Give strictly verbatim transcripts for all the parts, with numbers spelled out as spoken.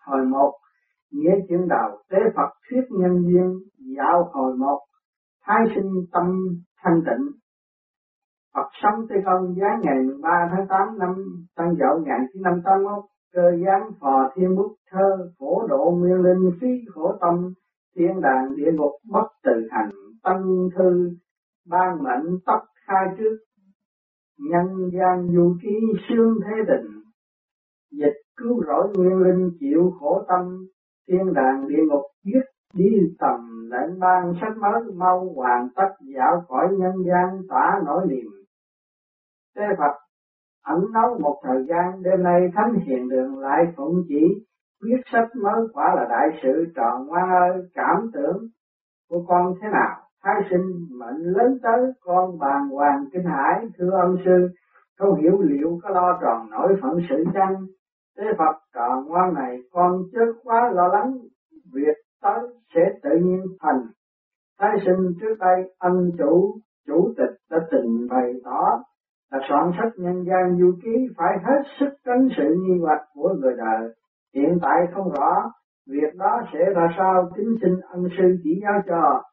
hồi một, nghĩa chuyển đầu tế Phật thuyết nhân duyên, dạo hồi một, thái sinh tâm thanh tịnh. Phật sống Tây Công giáng ngày mười ba tháng tám năm Tân Dậu một nghìn chín trăm tám mươi mốt, cơ giáng phò thiên bút thơ, phổ độ nguyên linh phí khổ tâm, thiên đàng địa ngục bất từ hành, tân thư ban mệnh tóc khai trước, nhân gian du ký sương thế tình, dịch cứu rỗi nguyên linh chịu khổ tâm, thiên đàng địa ngục giết đi tầm, lệnh ban sách mới mau hoàn tất, dạo khỏi nhân gian tỏa nỗi niềm. Tế Phật ẩn nấu một thời gian, đêm nay Thánh Hiền Đường lại phụng chỉ viết sách mới, quả là đại sự. Tròn Ngoan ơi, cảm tưởng của con thế nào? Thái sinh mệnh lớn tới, con bàng hoàng kinh hãi, thưa ân sư, không hiểu liệu có lo tròn nổi phận sự chăng? Tế Phật Tròn Ngoan này, con chớ quá lo lắng, việc tới sẽ tự nhiên thành. Thái sinh trước đây ân chủ chủ tịch đã trình bày tỏ là soạn sách nhân gian du ký phải hết sức tránh sự nghi hoặc của người đời. Hiện tại không rõ việc đó sẽ ra sao, kính xin ân sư chỉ giáo cho.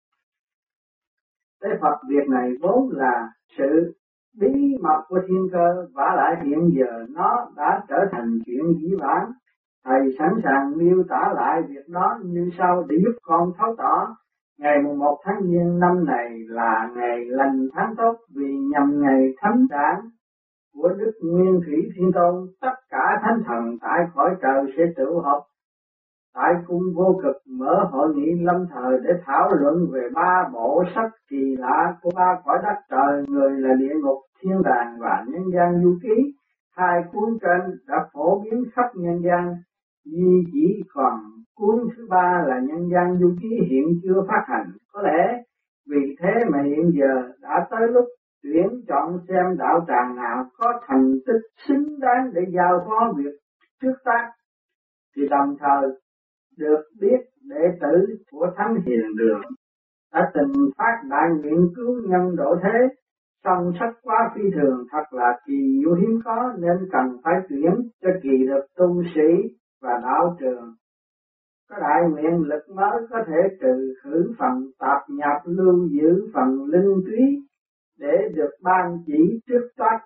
Tế Phật, việc này vốn là sự bí mật của thiên cơ, vả lại hiện giờ nó đã trở thành chuyện dĩ vãng. Thầy sẵn sàng miêu tả lại việc đó như sau để giúp con thấu tỏ. Ngày mùng một tháng Giêng năm này là ngày lành tháng tốt, vì nhằm ngày thánh đản của Đức Nguyên Thủy Thiên Tôn, tất cả thánh thần tại cõi trời sẽ tụ họp tại cung vô cực, mở hội nghị lâm thời để thảo luận về ba bộ sách kỳ lạ của ba cõi đất trời, người là địa ngục, thiên đàng và nhân gian du ký. Hai cuốn trên đã phổ biến khắp nhân gian, duy chỉ còn cuốn thứ ba là nhân gian du ký hiện chưa phát hành. Có lẽ vì thế mà hiện giờ đã tới lúc tuyển chọn xem đạo tràng nào có thành tích xứng đáng để giao phó việc trước tác, thì đồng thời được biết đệ tử của Thánh Hiền Đường đã từng phát đại nguyện cứu nhân độ thế, song sách quá phi thường, thật là kỳ diệu hiếm có, nên cần phải tuyển cho kỳ được tu sĩ và đạo trường có đại nguyện lực mới có thể trừ khử phần tạp nhập, lưu giữ phần linh túy để được ban chỉ trước toát,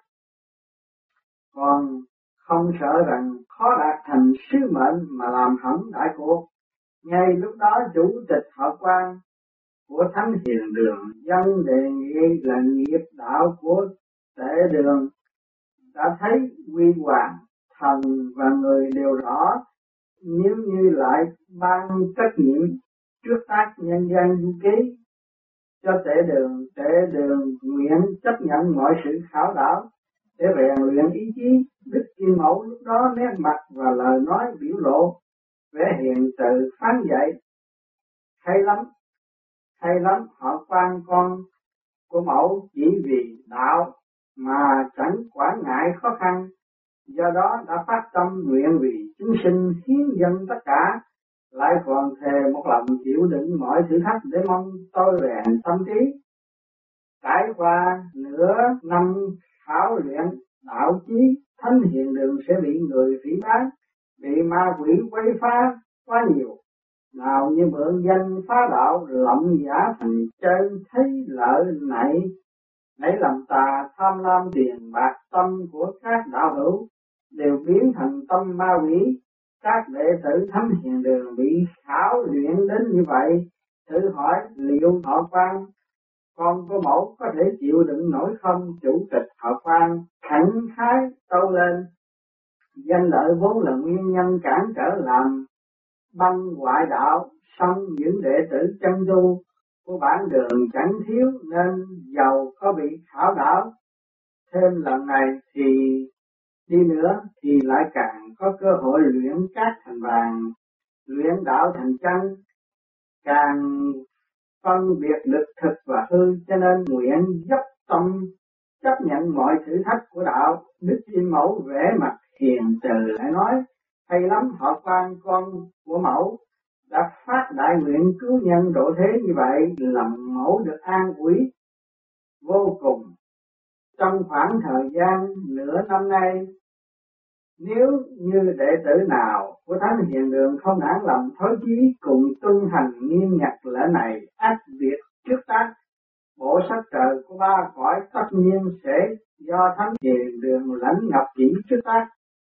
còn không sợ rằng khó đạt thành sứ mệnh mà làm hỏng đại cuộc. Ngay lúc đó chủ tịch họ Quan của Thánh Hiền Đường dân đề nghị là nghiệp đạo của Tệ Đường đã thấy quy hoàng thần và người đều rõ, nếu như lại ban trách nhiệm trước tác nhân gian du ký cho Tệ Đường, Tệ Đường nguyện chấp nhận mọi sự khảo đảo để rèn luyện ý chí. Đức Kim Mẫu lúc đó nét mặt và lời nói biểu lộ vẻ hiền từ phán dạy: hay lắm, hay lắm, họ Quan con của Mẫu chỉ vì đạo mà chẳng quản ngại khó khăn, do đó đã phát tâm nguyện vì chúng sinh hiến dâng tất cả, lại còn thề một lòng chịu đựng mọi thử thách để mong tôi rèn tâm trí. Trải qua nửa năm khảo luyện đạo chí, Thánh Hiền Đường sẽ bị người phỉ báng, bị ma quỷ quấy phá quá nhiều, nào như mượn danh phá đạo, lộng giả thành chân, thấy lợi nảy nảy làm tà, tham lam tiền bạc, tâm của các đạo hữu đều biến thành tâm ma quỷ. Các đệ tử Thánh Hiền Đường bị khảo luyện đến như vậy, thử hỏi liệu họ Quan con của Mẫu có thể chịu đựng nổi không? Chủ tịch họ Quan khẳng khái tâu lên: danh lợi vốn là nguyên nhân cản trở làm băng ngoại đạo, song những đệ tử chân tu của bản đường chẳng thiếu, nên giàu có bị khảo đảo thêm lần này thì đi nữa thì lại càng có cơ hội luyện cát thành vàng, luyện đạo thành chân, càng phân biệt lực thực và hư, cho nên nguyện dốc tâm chấp nhận mọi thử thách của đạo. Đức Kim Mẫu vẽ mặt hiền từ lại nói: hay lắm, họ Quan con của Mẫu đã phát đại nguyện cứu nhân độ thế như vậy, lòng Mẫu được an ủi vô cùng. Trong khoảng thời gian nửa năm nay, Nếu như đệ tử nào của Thánh Hiền Đường không nản lòng thối chí cùng tuân hành nghiêm ngặt lễ này, ác việc trước tác, bộ sách trời của ba cõi tất nhiên sẽ do Thánh Hiền Đường lãnh ngọc chỉ trước tác.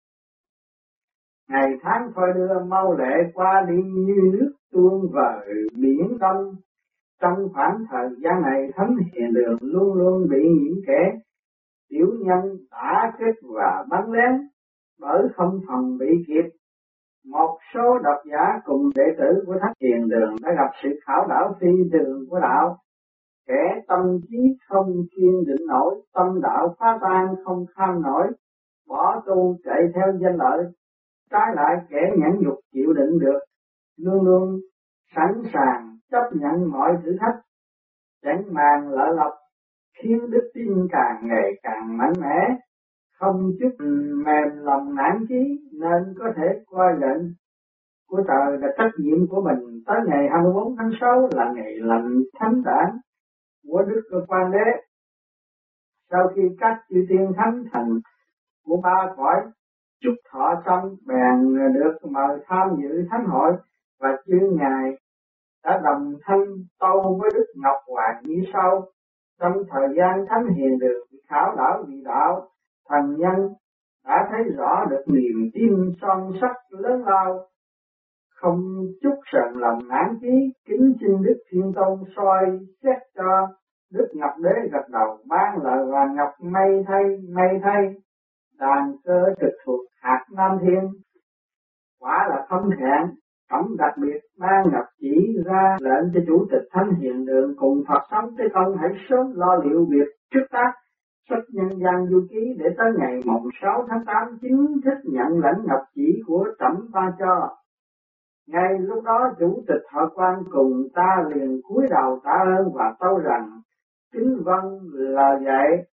Ngày tháng thôi đưa mau lẹ qua đi như nước tuôn vời biển đông. Trong khoảng thời gian này, Thánh Hiền Đường luôn luôn bị những kẻ tiểu nhân đã kết và bắn lén, bởi không phòng bị kịp. Một số độc giả cùng đệ tử của Thánh Hiền Đường đã gặp sự khảo đảo phi đường của đạo. Kẻ tâm trí không kiên định nổi, tâm đạo phá tan không kham nổi, bỏ tu chạy theo danh lợi. Trái lại kẻ nhẫn nhục chịu đựng được, luôn luôn sẵn sàng chấp nhận mọi thử thách, chẳng màng lợi lộc, khiến đức tin càng ngày càng mạnh mẽ, không chút mềm lòng nản chí, nên có thể coi lệnh của trời là trách nhiệm của mình. Tới ngày hai mươi bốn tháng sáu là ngày lành thánh đản của Đức Cơ Quan Đế. Sau khi các chư tiên thánh thần của ba cõi chúc thọ xong, bèn được mời tham dự thánh hội, và chư ngài đã đồng thanh tâu với Đức Ngọc Hoàng như sau: trong thời gian Thánh Hiền Đường khảo đảo vị đạo, thần nhân đã thấy rõ được niềm tin son sắc lớn lao, không chút sờn lòng nản chí. Kính xin Đức Thiên Tôn soi xét cho. Đức Ngọc Đế gật đầu ban lời và ngọc mây thay mây thay. Đàn cơ trực thuộc hạt Nam Thiên, quả là không hẹn. Phẩm đặc biệt ban ngọc chỉ ra lệnh cho Chủ tịch Thánh Hiền Đường cùng Phật sống Thế Công hãy sớm lo liệu việc trước tác sách Nhân gian Du Ký, để tới ngày mồng sáu tháng tám chính thức nhận lãnh ngọc chỉ của Trẫm ban cho. Ngay lúc đó Chủ tịch Họ Quan cùng ta liền cúi đầu tạ ơn và tâu rằng: kính vâng lời dạy.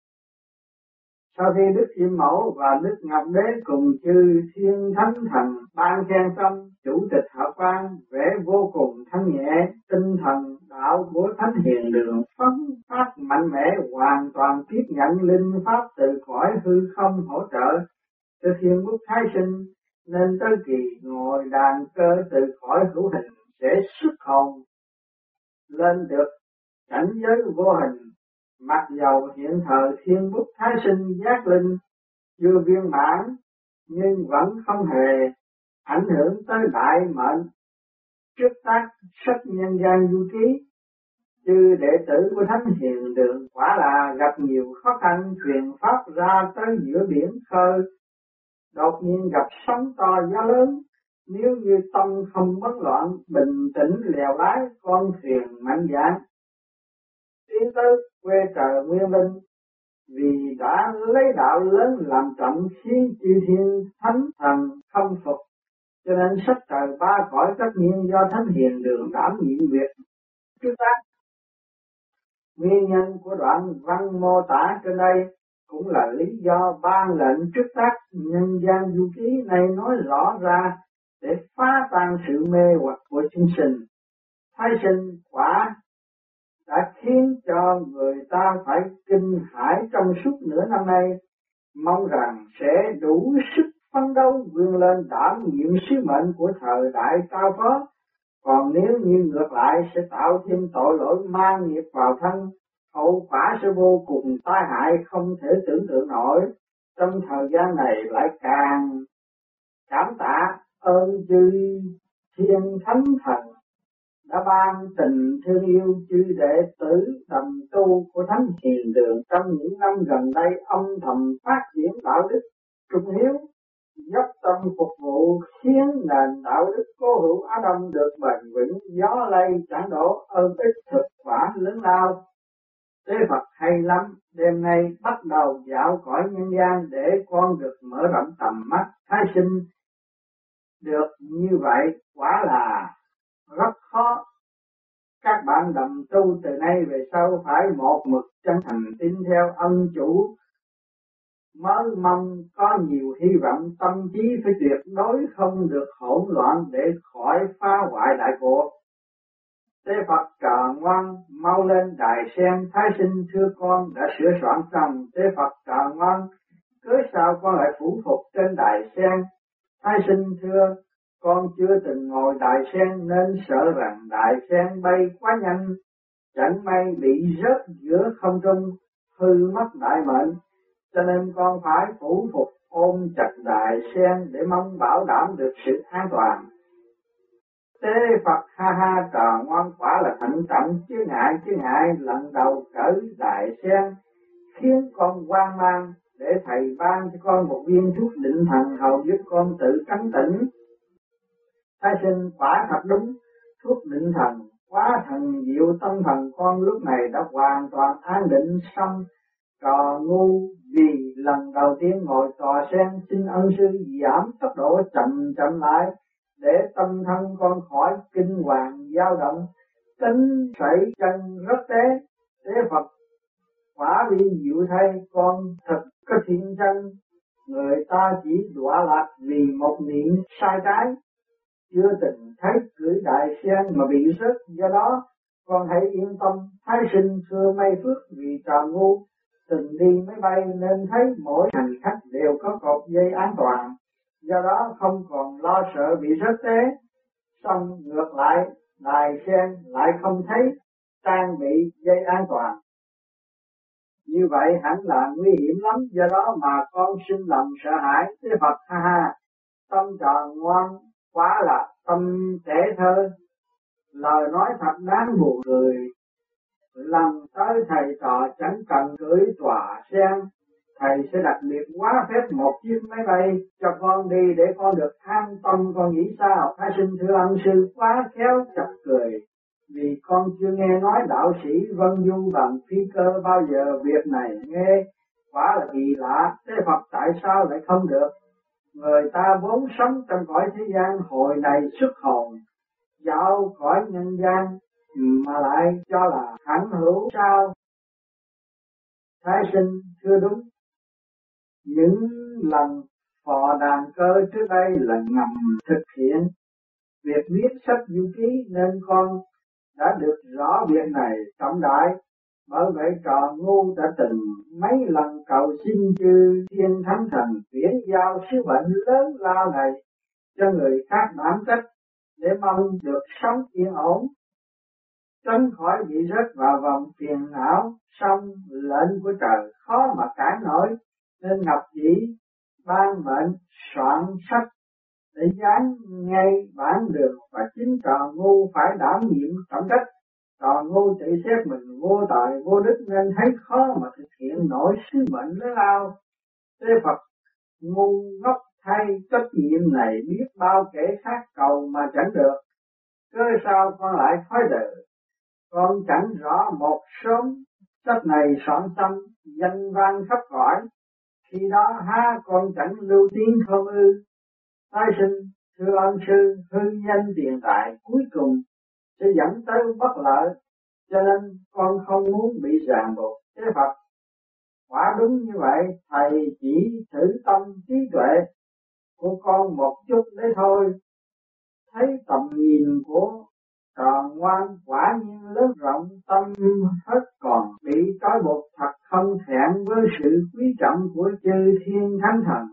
Sau khi Đức Kim Mẫu và Đức Ngọc Đế cùng chư thiên thánh thần ban khen xong, Chủ tịch Họ Quan vẻ vô cùng thanh nhẹ, tinh thần đạo của Thánh Hiền Đường phấn phát mạnh mẽ, hoàn toàn tiếp nhận linh pháp từ khỏi hư không hỗ trợ cho Thiên Quốc Thái Sinh, nên tới kỳ ngồi đàn cơ từ khỏi hữu hình sẽ xuất hồn lên được cảnh giới vô hình. Mặc dầu hiện thời Thiên Quốc Thái Sinh giác linh chưa viên mãn, nhưng vẫn không hề ảnh hưởng tới đại mệnh trước tác sách Nhân gian Du Ký. Chư đệ tử của Thánh Hiền Đường quả là gặp nhiều khó khăn, thuyền pháp ra tới giữa biển khơi, đột nhiên gặp sóng to gió lớn. Nếu như tâm không bấn loạn, bình tĩnh lèo lái con thuyền mạnh dạn tiến tới quê trời nguyên linh, vì đã lấy đạo lớn làm trọng, khiến chư thiên thánh thần không phục, cho nên sách trời ba cõi tất nhiên do Thánh Hiền Đường đảm nhiệm việc trước tác. Nguyên nhân của đoạn văn mô tả trên đây cũng là lý do ban lệnh trước tác Nhân gian Du Ký này nói rõ ra để phá tan sự mê hoặc của chúng sinh. Thái sinh quả đã khiến cho người ta phải kinh hãi trong suốt nửa năm nay, mong rằng sẽ đủ sức phấn đấu vươn lên đảm nhiệm sứ mệnh của thời đại cao phó. Còn nếu như ngược lại sẽ tạo thêm tội lỗi mang nghiệp vào thân, hậu quả sẽ vô cùng tai hại không thể tưởng tượng nổi. Trong thời gian này lại càng cảm tạ ơn chư thiên thánh thần đã ban tình thương yêu chư đệ tử đồng tu của Thánh Hiền Đường trong những năm gần đây âm thầm phát triển đạo đức trung hiếu, dốc tâm phục vụ, khiến nền đạo đức cố hữu Á Đông được bền vững, gió lay chẳng đổ, ơn ích thực quả lớn lao. Tế Phật hay lắm, đêm nay bắt đầu dạo cõi nhân gian để con được mở rộng tầm mắt. Thái sinh được như vậy quả là rất khó. Các bạn đồng tu từ nay về sau phải một mực chân thành tin theo ân chủ, mới mong có nhiều hy vọng. Tâm trí phải tuyệt đối không được hỗn loạn để khỏi phá hoại đại cuộc. Tế Phật trợ ngoan, mau lên đài sen. Thái sinh thưa con đã sửa soạn xong. Tế Phật trợ ngoan, cớ sao con lại phủ phục trên đài sen? Thái sinh thưa, con chưa từng ngồi đài sen nên sợ rằng đài sen bay quá nhanh, chẳng may bị rớt giữa không trung, hư mất đại mệnh, cho nên con phải phủ phục ôm chặt đài sen để mong bảo đảm được sự an toàn. Tế Phật ha ha, trò ngoan quả là thận trọng, chứ ngại chứ ngại lần đầu cởi đài sen, khiến con hoang mang, để thầy ban cho con một viên thuốc định thần hầu giúp con tự trấn tĩnh. Thái sinh quả thật đúng, thuốc định thần quá thần diệu, tâm thần con lúc này đã hoàn toàn an định. Xong trò ngu vì lần đầu tiên ngồi tòa sen, xin ân sư giảm tốc độ chậm chậm lại để tâm thân con khỏi kinh hoàng dao động, tính sẩy chân rất tế. Tế Phật quả ly diệu thay, con thật có thiên chân, người ta chỉ đọa lạc vì một niệm sai trái, chưa từng thấy cưỡi đại sen mà bị rớt. Do đó con hãy yên tâm. Thái sinh thưa mây phước, vì trò ngu từng đi máy bay nên thấy mỗi hành khách đều có cột dây an toàn, do đó không còn lo sợ bị rớt té. Xong ngược lại, đài sen lại không thấy trang bị dây an toàn, như vậy hẳn là nguy hiểm lắm, do đó mà con sinh lòng sợ hãi. Thế Phật ha ha, tâm trò ngoan quá là tâm trẻ thơ, lời nói thật đáng buồn cười. Lần tới thầy trò chẳng cần cưỡi tòa sen, thầy sẽ đặc biệt hóa phép một chiếc máy bay cho con đi để con được an tâm. Con nghĩ sao? Thái sinh thưa ân sư, quá khéo chọc cười, vì con chưa nghe nói đạo sĩ vân du bằng phi cơ bao giờ. Việc này nghe quả là kỳ lạ. Thế Phật tại sao lại không được? Người ta vốn sống trong cõi thế gian, hồi này xuất hồn dạo cõi nhân gian mà lại cho là hẳn hữu sao? Thái sinh thưa đúng, những lần phò đàn cơ trước đây là ngầm thực hiện việc viết sách du ký, nên con đã được rõ việc này trọng đại. Bởi vậy trò ngu đã từng mấy lần cầu xin chư thiên thánh thần chuyển giao sứ mệnh lớn lao này cho người khác đảm trách, để mong được sống yên ổn, tránh khỏi bị rớt vào vòng phiền não. Xong lệnh của trời khó mà cản nổi, nên Ngọc chỉ ban mệnh soạn sách để dán ngay bản đường, và chính trò ngu phải đảm nhiệm trọng trách. Trò ngu tự xét mình vô tội vô đức nên thấy khó mà thực hiện nổi sứ mệnh lớn lao. Thế Phật ngu ngốc thay, trách nhiệm này biết bao kẻ khác cầu mà chẳng được, cớ sao con lại khói đời? Con chẳng rõ một sớm sách này soạn xong danh vang khắp cõi, khi đó ha con chẳng lưu tiếng không ư? Thái sinh thưa ân sư, hư danh tiền tài cuối cùng sẽ dẫn tới bất lợi, cho nên con không muốn bị ràng buộc. Thế Phật quả đúng như vậy, thầy chỉ thử tâm trí tuệ của con một chút đấy thôi. Thấy tầm nhìn của trò ngoan quả nhiên lớn rộng, tâm hết còn bị trói buộc, thật không thẹn với sự quý trọng của chư thiên thánh thần.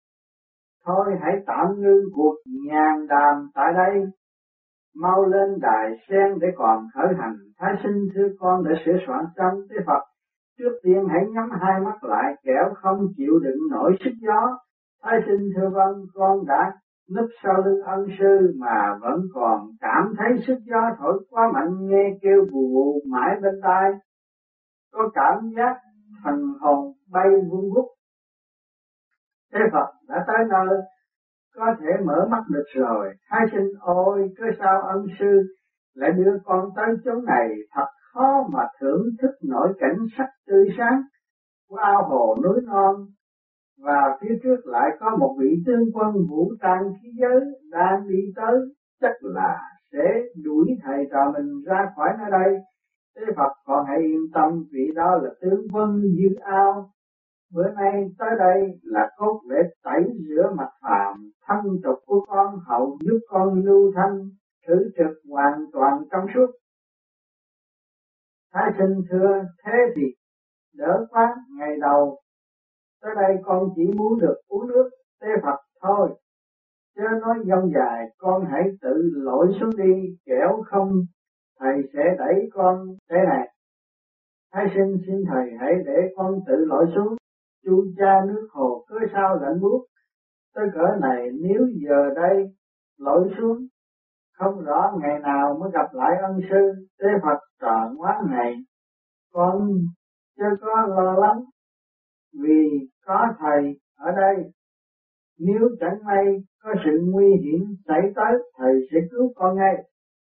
Thôi hãy tạm ngưng cuộc nhàn đàm tại đây, mau lên đài sen để còn khởi hành. Thái sinh thưa con đã sửa soạn xong. Thế Phật trước tiên hãy nhắm hai mắt lại, kẻo không chịu đựng nổi sức gió. Thái sinh thưa vâng, con đã núp sau lưng ân sư mà vẫn còn cảm thấy sức gió thổi quá mạnh, nghe kêu vù vù mãi bên tai, có cảm giác thần hồn bay vun vút. Thế Phật đã tới nơi, có thể mở mắt được rồi. Thái sinh ôi, cớ sao ân sư lại đưa con tới chỗ này, thật khó mà thưởng thức nổi cảnh sắc tươi sáng của ao hồ núi non, và phía trước lại có một vị tướng quân vũ trang khí giới đang đi tới, chắc là sẽ đuổi thầy trò mình ra khỏi nơi đây. Thế Phật còn hãy yên tâm, vị đó là tướng quân Dương Ao, bữa nay tới đây là cốt để tẩy rửa mặt phàm thân tục của con, hậu giúp con lưu thanh thử trực hoàn toàn trong suốt. Thái sinh thưa thế thì đỡ quá. Ngày đầu Tới đây con chỉ muốn được uống nước tế Phật thôi. Chớ nói dông dài, con hãy tự lội xuống đi, kẻo không thầy sẽ đẩy con thế này. Thái sinh xin thầy hãy để con tự lội xuống. Chu cha nước hồ cớ sao lạnh buốt. Tới cỡ này nếu giờ đây lội xuống, không rõ ngày nào mới gặp lại ân sư. Tế Phật trò ngoan ngày, con chưa có lo lắng, vì có thầy ở đây. Nếu chẳng may có sự nguy hiểm xảy tới, thầy sẽ cứu con ngay.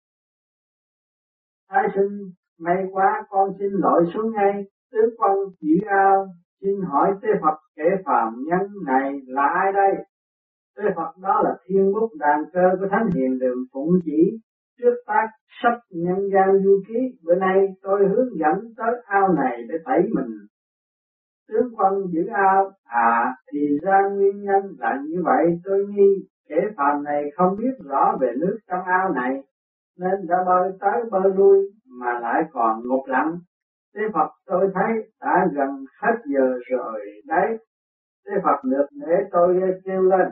Thái sinh may quá, con xin lội xuống ngay. Tướng quân chỉ ao xin hỏi Tế Phật kẻ phàm nhân này là ai đây? Tế Phật đó là Thiên Bút Đàn Cơ của Thánh Hiền Đường Phụng Chỉ, trước tác sách Nhân gian du ký. Bữa nay tôi hướng dẫn tới ao này để tẩy mình. Tướng quân giữ ao, à thì ra nguyên nhân là như vậy. Tôi nghi kẻ phàm này không biết rõ về nước trong ao này, nên đã bơi tới bơi lui mà lại còn ngục lặng. Tế Phật tôi thấy đã gần hết giờ rồi đấy. Tế Phật được để tôi kêu lên.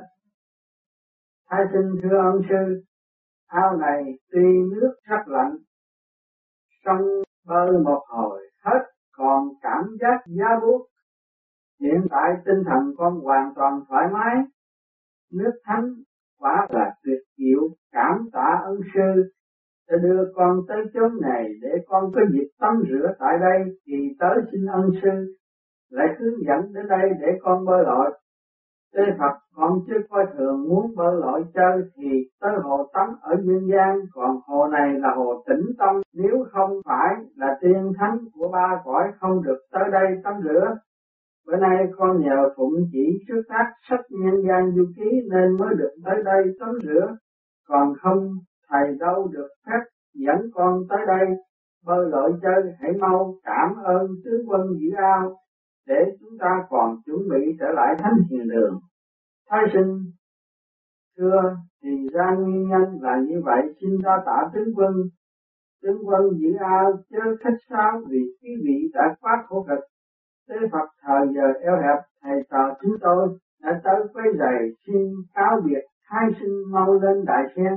Thái sinh thưa ân sư, ao này tuy nước rất lạnh, song bơi một hồi hết còn cảm giác giá buốt. Hiện tại tinh thần con hoàn toàn thoải mái. Nước thánh quả là tuyệt diệu, cảm tạ ân sư đã đưa con tới chốn này để con có dịp tắm rửa tại đây. Thì tới xin ân sư lại hướng dẫn đến đây để con bơi lội. Tế Phật con chưa coi thường muốn bơi lội chơi thì tới hồ tắm ở dương gian, còn hồ này là hồ tĩnh tâm. Nếu không phải là tiên thánh của ba cõi không được tới đây tắm rửa. Bữa nay con nhờ Phụng Chỉ trước tác sách Nhân gian du ký nên mới được tới đây tắm rửa, còn không thầy đâu được phép dẫn con tới đây bơi lội chơi. Hãy mau cảm ơn tướng quân giữ ao để chúng ta còn chuẩn bị trở lại Thánh Hiền Đường. Thái sinh thưa, thì ra nguyên nhân là như vậy, xin đa tạ tướng quân. Tướng quân giữ ao chớ khách sáo vì quý vị đã quá khổ cực. Tế Phật thời giờ eo hẹp, thầy trò chúng tôi đã tới quấy rầy, xin cáo biệt. Thái sinh mau lên đại sen.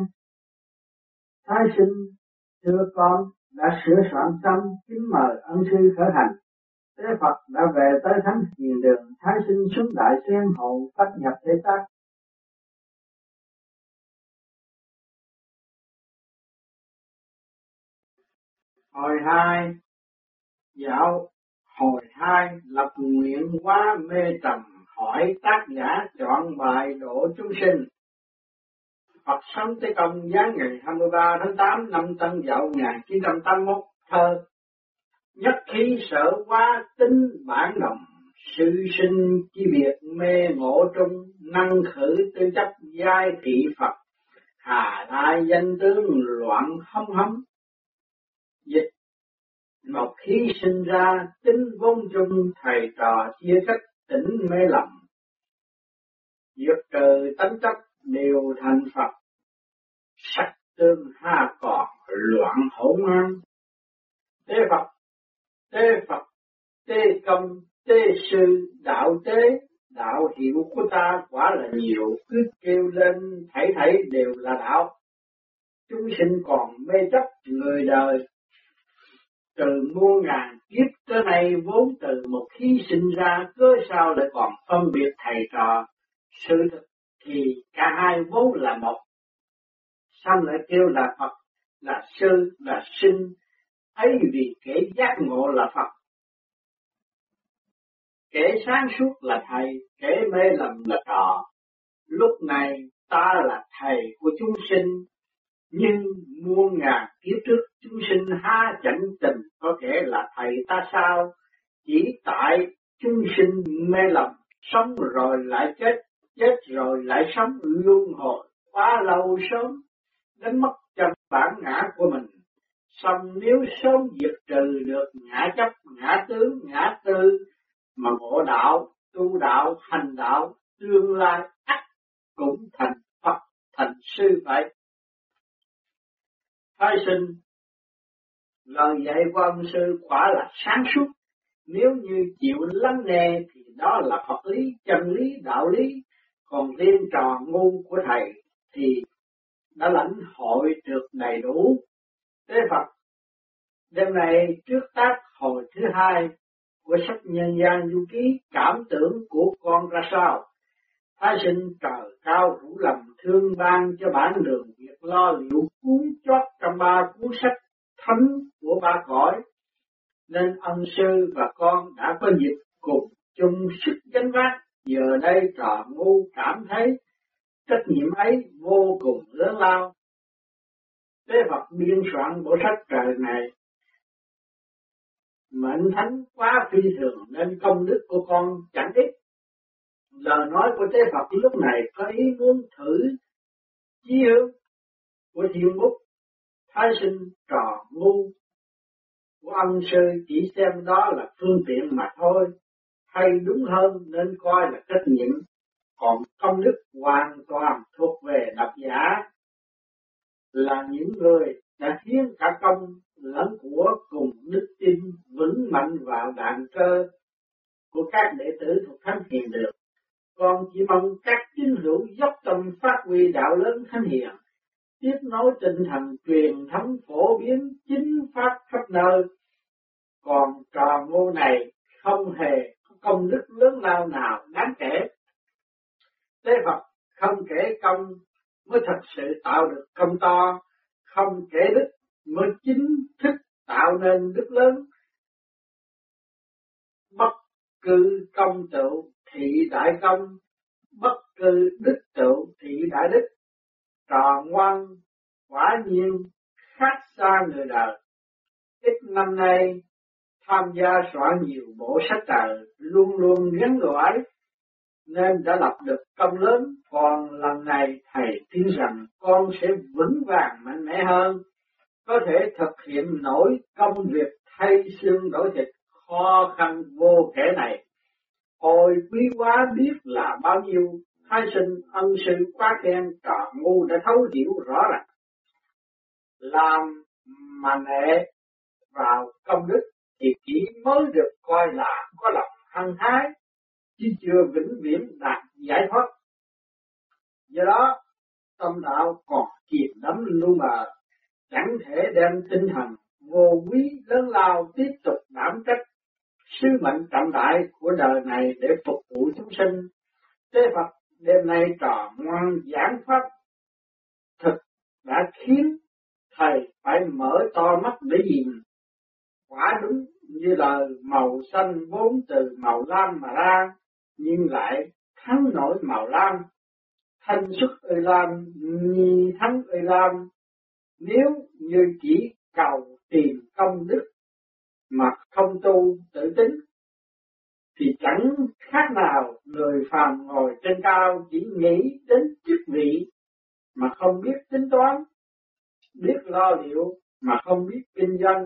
Thái sinh thưa con đã sửa soạn xong, kính mời ân sư khởi hành. Tế Phật đã về tới Thánh Hiền Đường. Thái sinh xuống đại sen hậu phát nhập thế tác. Hồi hai, dạo hồi hai lập nguyện quá mê trầm, hỏi tác giả chọn bài độ chúng sinh. Phật sống tới công giáng ngày hai mươi ba tháng tám năm Tân Dậu một nghìn chín trăm tám mươi mốt. Thơ: nhất khí sở quá tính bản đồng, sự sinh chi biệt mê ngộ trung, năng khử tư chấp giai thị Phật, hà đại danh tướng loạn hông hống. Dịch: một khí sinh ra tính vốn chung, thầy trò chia cách tỉnh mê lầm, diệt trừ tánh chấp đều thành Phật, sắc tương ha còn loạn hỗn mang. Tế Phật, tế Phật, tế công, tế sư, đạo tế, đạo hiệu của ta quả là nhiều, cứ kêu lên thảy thảy đều là đạo. Chúng sinh còn mê chấp người đời, từ muôn ngàn kiếp tới nay vốn từ một khí sinh ra, cớ sao lại còn phân biệt thầy trò. Sự thực thì cả hai vốn là một, sao lại kêu là Phật, là sư, là sinh, ấy vì kẻ giác ngộ là Phật, kẻ sáng suốt là thầy, kẻ mê lầm là trò. Lúc này ta là thầy của chúng sinh, nhưng muôn ngàn kiếp trước chúng sinh há chẳng tình có kẻ là thầy ta sao? Chỉ tại chúng sinh mê lầm, sống rồi lại chết, chết rồi lại sống, luân hồi quá lâu sớm, đánh mất chân bản ngã của mình. Xong nếu sớm diệt trừ được ngã chấp, ngã tướng, ngã tư, mà ngộ đạo, tu đạo, hành đạo, tương lai ắt cũng thành Phật, thành sư vậy. Thái sinh, lời dạy của ông sư quả là sáng suốt, Nếu như chịu lắng nghe thì đó là Phật lý, chân lý, đạo lý. Còn riêng trò ngu của thầy thì đã lãnh hội được đầy đủ. Tế Phật đêm nay trước tác hồi thứ hai của sách Nhân gian Du Ký, cảm tưởng của con ra sao? Thái sinh trời cao rủ lòng thương ban cho bản đường việc lo liệu cuốn chót trong ba cuốn sách thánh của ba cõi, nên ân sư và con đã có dịp cùng chung sức gánh vác. Giờ đây trò ngu cảm thấy trách nhiệm ấy vô cùng lớn lao. Tế Phật biên soạn bộ sách trời này mệnh thánh quá phi thường nên công đức của con chẳng ít. Lời nói của Tế Phật lúc này có ý muốn thử chí hướng của thiên bút. Thái sinh trò ngu của ân sư chỉ xem đó là phương tiện mà thôi, hay đúng hơn nên coi là trách nhiệm, còn công đức hoàn toàn thuộc về độc giả, là những người đã hiến cả công lẫn của cùng đức tin vững mạnh vào đàn cơ của các đệ tử thuộc thánh hiền được. Con chỉ mong các tín hữu dốc tâm phát huy đạo lớn thánh hiền, tiếp nối tinh thần truyền thống phổ biến chính pháp khắp nơi. Còn trò ngu này không hề có công đức lớn lao nào đáng kể. Tế Phật không kể công mới thật sự tạo được công to, không kể đức mới chính thức tạo nên đức lớn. Bất cứ công tựu thị đại công, bất cứ đức tựu thị đại đức. Trò ngoan quả nhiên khác xa người đời. Ít năm nay tham gia soạn nhiều bộ sách trời, luôn luôn gắn gọi nên đã lập được công lớn. Còn lần này thầy tin rằng con sẽ vững vàng mạnh mẽ hơn, có thể thực hiện nổi công việc thay xương đổi thịt khó khăn vô kể này. Ôi quý quá biết là bao nhiêu. Thái sinh ân sư quá khen, trò ngu đã thấu hiểu rõ ràng. Làm mà nệ vào công đức thì chỉ mới được coi là có lòng hăng hái, chứ chưa vĩnh viễn đạt giải thoát. Do đó tâm đạo còn chìm đắm lu mờ, chẳng thể đem tinh thần vô quý lớn lao tiếp tục đảm trách sứ mệnh trọng đại của đời này để phục vụ chúng sinh. Tế Phật đêm nay trò ngoan giảng pháp thực đã khiến thầy phải mở to mắt để nhìn. Quả đúng như lời màu xanh vốn từ màu lam mà ra, nhưng lại thắng nổi màu lam. Thanh xuất ơi lam, nhi thắng ơi lam. Nếu như chỉ cầu tìm công đức mà không tu tự tính, thì chẳng khác nào người phàm ngồi trên cao chỉ nghĩ đến chức vị mà không biết tính toán, biết lo liệu mà không biết kinh doanh,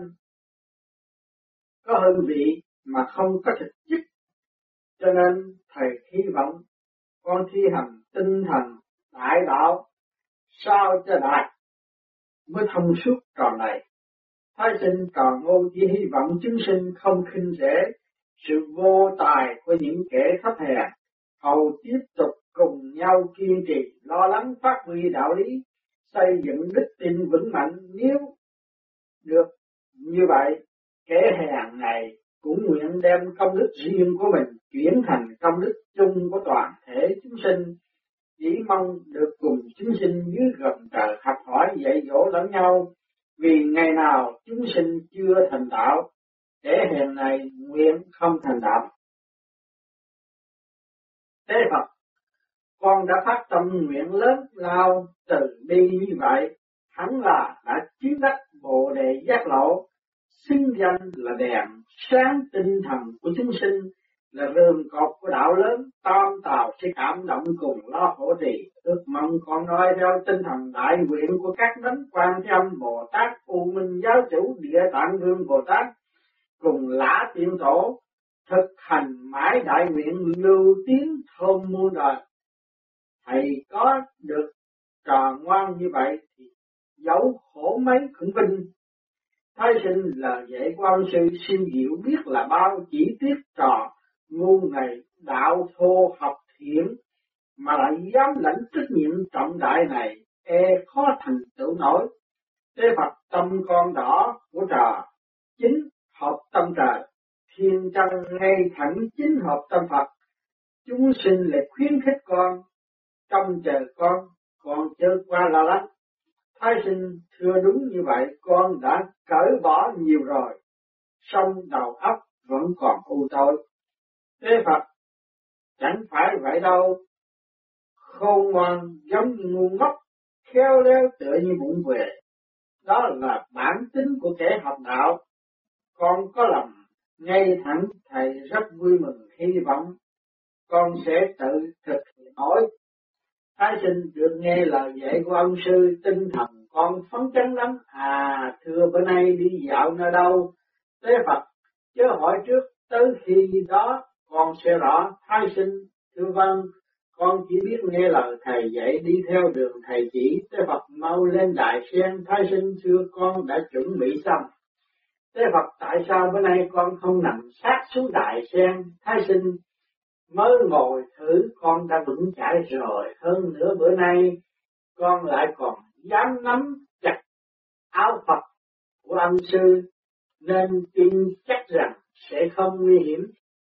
có hương vị mà không có thực chức. Cho nên thầy hy vọng con thi hành tinh thần đại đạo sao cho đạt mới thông suốt tròn này. Thái sinh trò ngu chỉ hy vọng chúng sinh không khinh rẻ sự vô tài của những kẻ thấp hèn, hầu tiếp tục cùng nhau kiên trì lo lắng phát huy đạo lý, xây dựng đức tin vững mạnh. Nếu được như vậy, kẻ hèn này cũng nguyện đem công đức riêng của mình chuyển thành công đức chung của toàn thể chúng sinh, chỉ mong được cùng chúng sinh dưới gầm trời học hỏi dạy dỗ lẫn nhau. Vì ngày nào chúng sinh chưa thành đạo, kẻ hèn này nguyện không thành đạo. Tế Phật, con đã phát tâm nguyện lớn lao từ bi như vậy, hẳn là đã chứng đắc Bồ Đề giác lộ, xưng danh là đèn sáng tinh thần của chúng sinh, là rơm cột của đạo lớn. Tam tào sẽ cảm động cùng lo khổ trì. Ước mong con nói theo tinh thần đại nguyện của các đấng Quan Thế Âm Bồ Tát, U Minh Giáo Chủ, Địa Tạng Vương Bồ Tát cùng Lã Tiên Tổ, thực hành mãi đại nguyện lưu tiếng thơm muôn đời. Thầy có được trò ngoan như vậy thì dẫu khổ mấy cũng vinh. Thái sinh lời dạy của ông sư siêu diệu biết là bao, chỉ tiếc trò ngu này đạo thô học thiện mà lại dám lãnh trách nhiệm trọng đại này, e khó thành tựu nổi. Thế Phật tâm con đỏ của trò chính hợp tâm trời, thiên chân ngay thẳng chính hợp tâm Phật. Chúng sinh lại khuyến khích con, trông chờ con, con chớ qua lo lắng. Thái sinh thưa đúng như vậy, con đã cởi bỏ nhiều rồi, song đầu óc vẫn còn u tối. Thế Phật chẳng phải vậy đâu, khôn ngoan giống như ngu ngốc, khéo léo tựa như bụng về. Đó là bản tính của kẻ học đạo. Con có lòng ngay thẳng, thầy rất vui mừng hy vọng con sẽ tự thực hiện nổi. Thái sinh được nghe lời dạy của ông sư, tinh thần con phấn chấn lắm. À, thưa bữa nay đi dạo nơi đâu? Thế Phật chớ hỏi trước, tới khi đó con sẽ rõ. Thái sinh thưa vâng, con chỉ biết nghe lời thầy dạy, đi theo đường thầy chỉ. Thế Phật mau lên đại sen. Thái sinh thưa con đã chuẩn bị xong. Thế Phật tại sao bữa nay con không nằm sát xuống đại sen? Thái sinh mới ngồi thử con đã vững chãi rồi, hơn nữa bữa nay con lại còn dám nắm chặt áo Phật của ông sư, nên tin chắc rằng sẽ không nguy hiểm.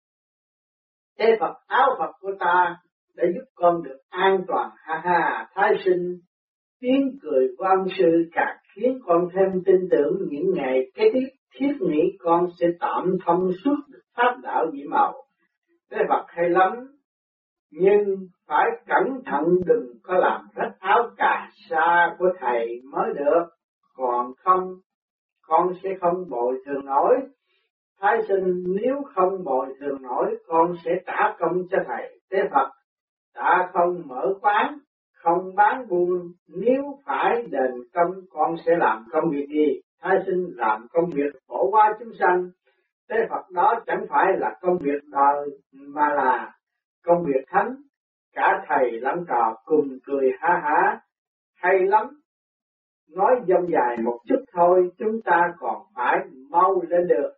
Thế Phật áo Phật của ta đã giúp con được an toàn, ha ha. Thái sinh tiếng cười của ông sư càng khiến con thêm tin tưởng những ngày kế tiếp, thiết nghĩ con sẽ tạm thông suốt được pháp đạo diệu màu. Thế Phật hay lắm, nhưng phải cẩn thận đừng có làm rách áo cà sa của thầy mới được, còn không con sẽ không bồi thường nổi. Thái sinh nếu không bồi thường nổi, con sẽ trả công cho thầy. Thế Phật đã không mở quán, không bán buôn, nếu phải đền công con sẽ làm công việc gì? Thái sinh làm công việc phổ hóa chúng sanh. Thế Phật đó chẳng phải là công việc đời mà là công việc thánh. Cả thầy lẫn trò cùng cười ha hả, hay lắm. Nói dông dài một chút thôi, chúng ta còn phải mau lên được.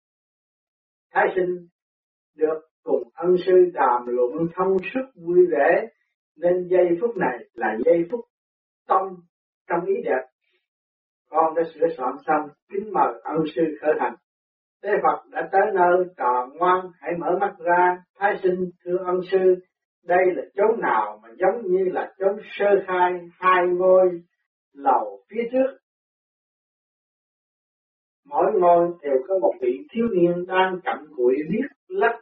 Thái sinh được cùng ân sư đàm luận thông suốt vui vẻ, nên giây phút này là giây phút tâm trong ý đẹp. Con đã sửa soạn xong, kính mời ân sư khởi hành. Thế Phật đã tới nơi, trò ngoan hãy mở mắt ra. Thái sinh thưa ân sư, đây là chốn nào mà giống như là chốn sơ khai, hai ngôi lầu phía trước. Mỗi ngôi đều có một vị thiếu niên đang cặm cụi viết lách.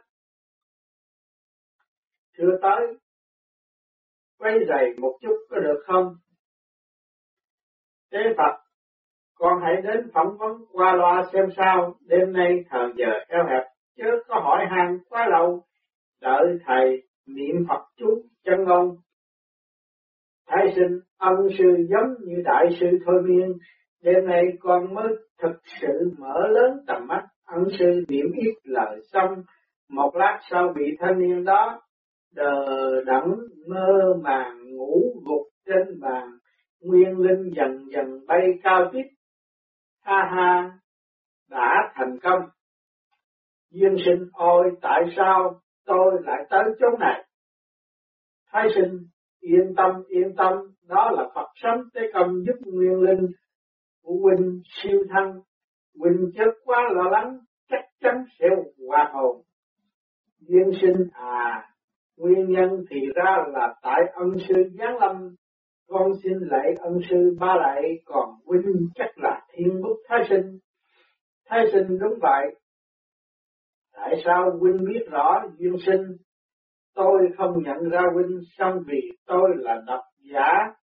Thưa tới, quay giày một chút có được không? Thế Phật, con hãy đến phỏng vấn qua loa xem sao, đêm nay thời giờ eo hẹp, chớ có hỏi han quá lâu, đợi thầy niệm Phật chú chân ngôn. Thái sinh ân sư giống như đại sư thôi miên, đêm nay con mới thực sự mở lớn tầm mắt. Ân sư niệm ít lời xong, một lát sau bị thanh niên đó đờ đẫn mơ màng ngủ gục trên bàn, nguyên linh dần dần bay cao tiếp. Ha ha, đã thành công. Duyên sinh ôi, tại sao tôi lại tới chỗ này? Thái sinh yên tâm, yên tâm, đó là Phật sống tế công giúp nguyên linh của huynh siêu thăng. Huynh chớ quá lo lắng, chắc chắn sẽ hòa hồn. Duyên sinh à, nguyên nhân thì ra là tại ân sư giáng lâm. Con xin lạy ân sư ba lạy, còn huynh chắc là thiên bút Thái sinh. Thái sinh đúng vậy. Tại sao huynh biết rõ duyên sinh? Tôi không nhận ra huynh, song vì tôi là độc giả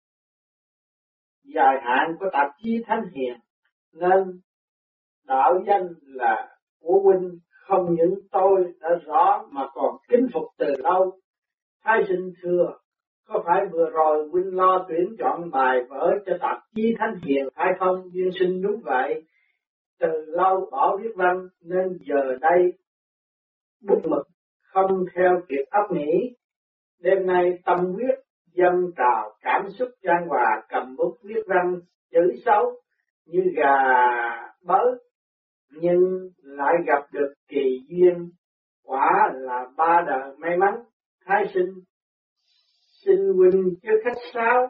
dài hạn của tạp chí Thánh Hiền, nên đạo danh là của huynh không những tôi đã rõ mà còn kính phục từ lâu. Thái sinh thưa, có phải vừa rồi huynh lo tuyển chọn bài vở cho tạp chí Thánh Hiền phải không? Duyên sinh đúng vậy. Từ lâu bỏ viết văn nên giờ đây bút mực không theo kịp óc nghĩ. Đêm nay tâm huyết dâng trào, cảm xúc chan hòa, cầm bút viết văn chữ xấu, như gà bới, nhưng lại gặp được kỳ duyên, quả là ba đời may mắn. Thái sinh xin huynh chứ khách sáo,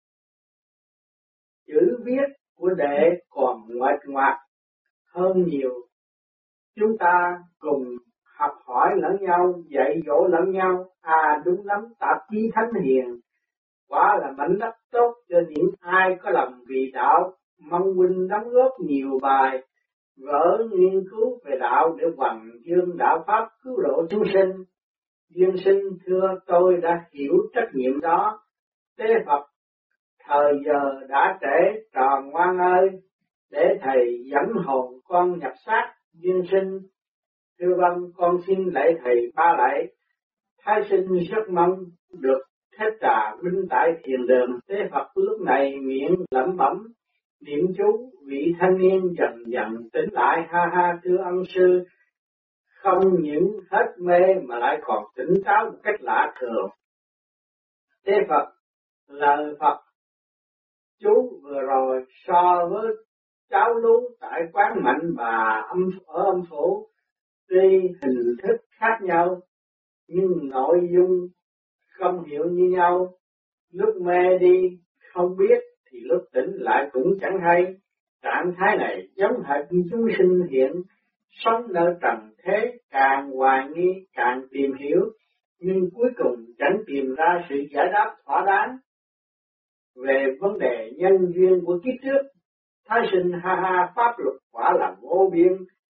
chữ viết của đệ còn ngoạch ngoạc hơn nhiều. Chúng ta cùng học hỏi lẫn nhau, dạy dỗ lẫn nhau. À đúng lắm, tạp chí Thánh Hiền quả là mảnh đất tốt cho những ai có lòng vì đạo. Mong huynh đóng góp nhiều bài vở nghiên cứu về đạo để hoằng dương đạo pháp cứu độ chúng sinh. Duyên sinh thưa, tôi đã hiểu trách nhiệm đó. Tế Phật, thời giờ đã trễ, trò ngoan ơi, để thầy dẫn hồn con nhập xác. Duyên sinh thưa vâng, con xin lạy thầy ba lạy. Thái sinh rất mong được hết trà vinh tại thiền đường. Tế Phật lúc này miệng lẩm bẩm niệm chú, vị thanh niên dần dần tỉnh lại. Ha ha, thưa ân sư, không những hết mê mà lại còn tỉnh táo một cách lạ thường. Tế Phật, lời Phật chú vừa rồi so với cháu lú tại quán Mạnh Bà âm ở âm phủ, tuy hình thức khác nhau nhưng nội dung không hiểu như nhau. Lúc mê đi không biết thì lúc tỉnh lại cũng chẳng hay. Trạng thái này giống hệt như chúng sinh hiện sống nơi trần thế, càng hoài nghi càng tìm hiểu, nhưng cuối cùng chẳng tìm ra sự giải đáp thỏa đáng về vấn đề nhân duyên của kiếp trước. Thái sinh ha ha, pháp luật quả là vô biên,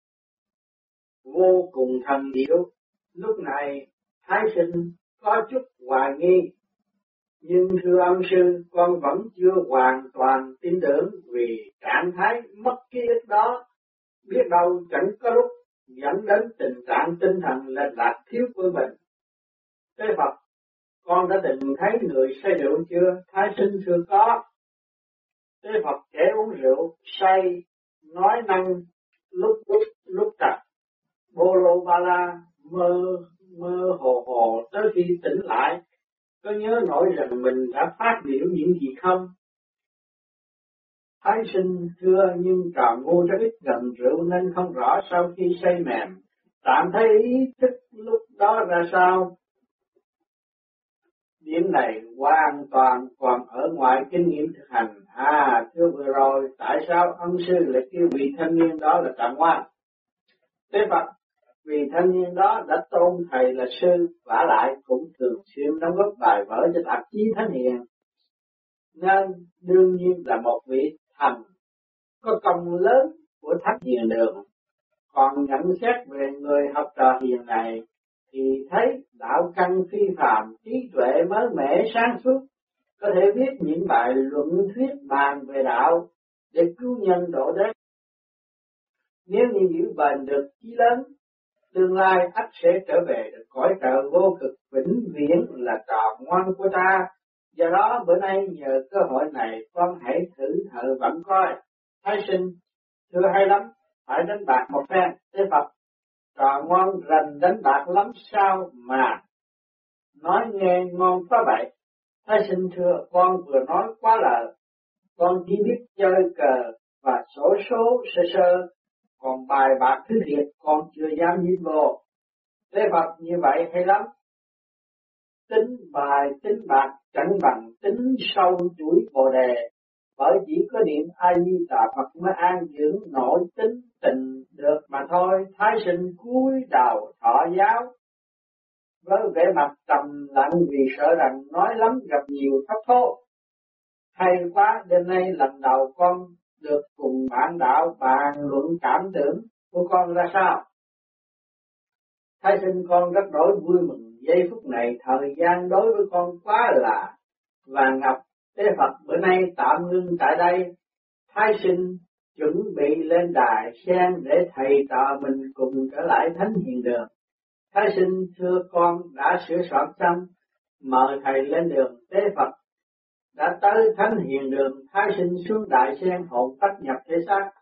vô cùng thần diệu. Lúc này Thái sinh có chút hoài nghi, nhưng thưa ân sư, con vẫn chưa hoàn toàn tin tưởng, vì trạng thái mất ký ức đó biết đâu chẳng có lúc dẫn đến tình trạng tinh thần lệch lạc thiếu quân bình. Tế Phật, con đã từng thấy người say rượu chưa? Thái sinh thưa có. Tế Phật, kẻ uống rượu say nói năng lúc lúc lúc trật bô lô ba la, mơ mơ hồ hồ tới khi tỉnh lại có nhớ nổi rằng mình đã phát biểu những gì không? Thái sinh thưa, nhưng trò ngu rất ít gần rượu nên không rõ sau khi say mềm tạm thấy ý thức lúc đó ra sao. Điểm này hoàn toàn còn ở ngoài kinh nghiệm thực hành. À, thưa vừa rồi, tại sao ân sư lại kêu vị thanh niên đó là Trạm Ngoan? Tế Phật, vì thanh niên đó đã tôn thầy là sư, vả lại cũng thường xuyên đóng góp bài vở cho tạp chí Thánh Hiền, nên đương nhiên là một vị thần có công lớn của Thánh Hiền đường. Còn nhận xét về người học trò hiền này thì thấy đạo căn phi phàm, trí tuệ mới mẻ sáng suốt, có thể viết những bài luận thuyết bàn về đạo để cứu nhân độ thế. Nếu như giữ bền được chí lớn, tương lai ắt sẽ trở về được cõi trời vô cực vĩnh viễn là trò ngoan của ta. Do đó bữa nay nhờ cơ hội này, con hãy thử thợ vận coi. Thái sinh thưa, hay lắm, phải đánh bạc một phen. Tế Phật, trò ngoan rành đánh bạc lắm sao mà nói nghe ngon quá vậy? Thái sinh thưa, con vừa nói quá lời, con chỉ biết chơi cờ và sổ số sơ sơ, còn bài bạc thứ thiệt con chưa dám dính vô. Tế Phật, như vậy hay lắm. Tính bài tính bạc chẳng bằng tính sâu chuỗi bồ đề, bởi chỉ có niệm A Di Đà Phật mới an dưỡng nội tính tình được mà thôi. Thái sinh cúi đầu thọ giáo với vẻ mặt trầm lặng, vì sợ rằng nói lắm gặp nhiều thất thố. Hay quá, đêm nay lần đầu con được cùng bạn đạo bàn luận cảm tưởng của con ra sao? Thái sinh, con rất đổi vui mừng giây phút này, thời gian đối với con quá là vàng ngập. Tế Phật, bữa nay tạm ngưng tại đây. Thái sinh chuẩn bị lên đài sen để thầy trò mình cùng trở lại Thánh Hiền đường. Thái sinh thưa, con đã sửa soạn xong, mời thầy lên đường. Tế Phật đã tới Thánh Hiền đường. Thái sinh xuống đại sen hồn tách nhập thể xác.